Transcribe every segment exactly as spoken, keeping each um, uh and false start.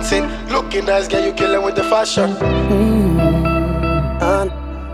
romancing. Looking nice, girl, you killing with the fashion. Mm, on,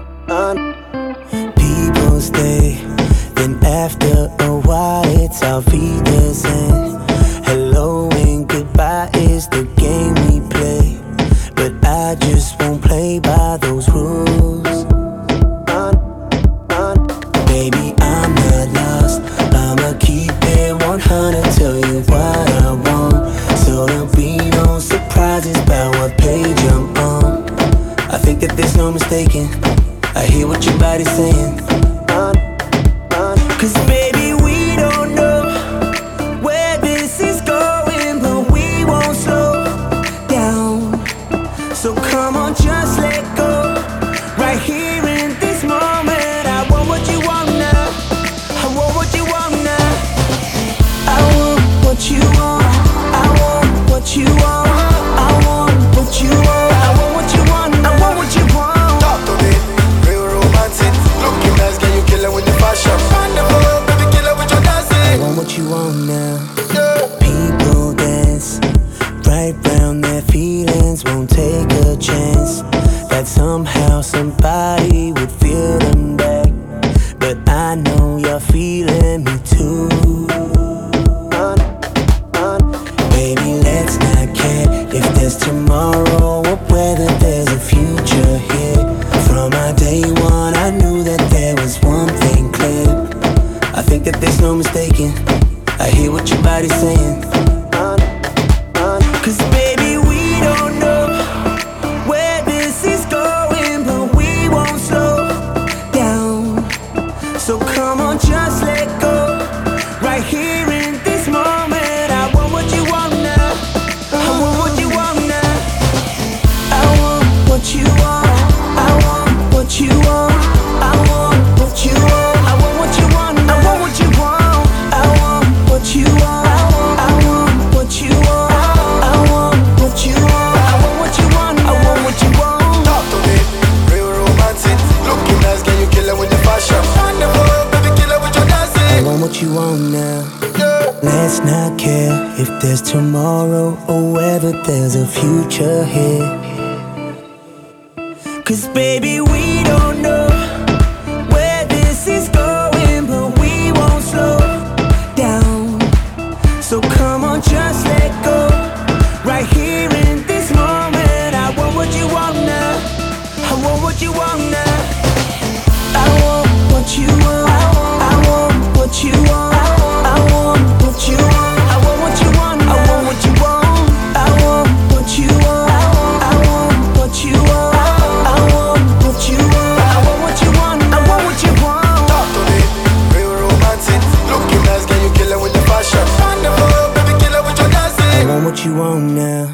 on. People stay, then after a while it's auf Wiedersehen. Hello and goodbye is the game we play, but I just won't play by those rules. On, on. Baby, I'm not lost, I'ma keep it one hundred, tell you what I want, so there'll be no surprises about what page I'm on. I think that there's no mistaking, I hear what your body's saying. On, on. Cause baby, we don't know where this is going, but we won't slow down. So come on, just let go. Right here in this moment, I want what you want now. I want what you want now. I want what you want. I want what you want. I want what you want. I want what you want. I want what you want. Talk to me, real romantic. Looking nice, girl, you killing with the fashion. Wonderful, baby, killing with your dancing. I want what you want now. People dance right round their feelings, won't take a chance that somehow somebody would feel them back. But I know you're feeling me too. On, on. Baby, let's not care if there's tomorrow or whether there's a future here. From my day one, I knew that there was one thing clear. I think that there's no mistaking, I hear what your body's saying. On, on. Cause baby, we don't know where this is going, but we won't slow down. So come on, just let go. Right here in this moment, I want what you want now. I want what you want now. I want what you want. I want what you want. I want what you want. I want what you want. I want what you want. I want what you want. I want what you want. I want what you want. I want what you want. I want what you want. Talk to me, real romantic. Looking nice, girl, you killing with the fashion. Wonderful, baby, killing with your dancing. I want what you want now. Let's not care if there's tomorrow or whether there's a future here. Cause baby, we don't know where this is going, but we won't slow down. So come on, just let go. Right here in this moment, I want what you want now. I want what you want now. I want what you want. I want what you want. I want what you want. I want what you want. I want what you want. I want what you want. I want what you want. I want what you want. I want what you want. I want what you want. Talk to me, real romantic. Looking nice, girl, you killing with the fashion. Wonderful, baby, killing with your dancing. I want what you want